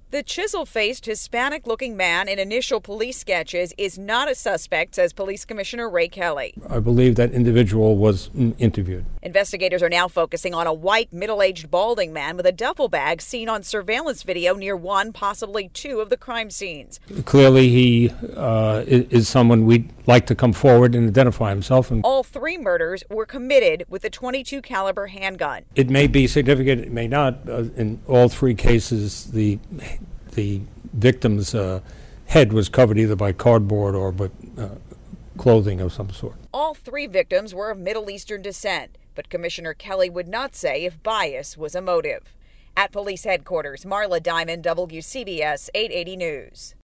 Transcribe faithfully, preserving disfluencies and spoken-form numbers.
The chisel-faced, Hispanic-looking man in initial police sketches is not a suspect, says Police Commissioner Ray Kelly. I believe that individual was interviewed. Investigators are now focusing on a white, middle-aged, balding man with a duffel bag seen on surveillance video near one, possibly two of the crime scenes. Clearly, he uh, is someone we'd like to come forward and identify himself. And all three murders were committed with a twenty-two caliber handgun. It may be significant, it may not. Uh, in all three cases, the the victim's uh, head was covered either by cardboard or by uh, clothing of some sort. All three victims were of Middle Eastern descent, but Commissioner Kelly would not say if bias was a motive. At police headquarters, Marla Diamond, W C B S eight eighty News.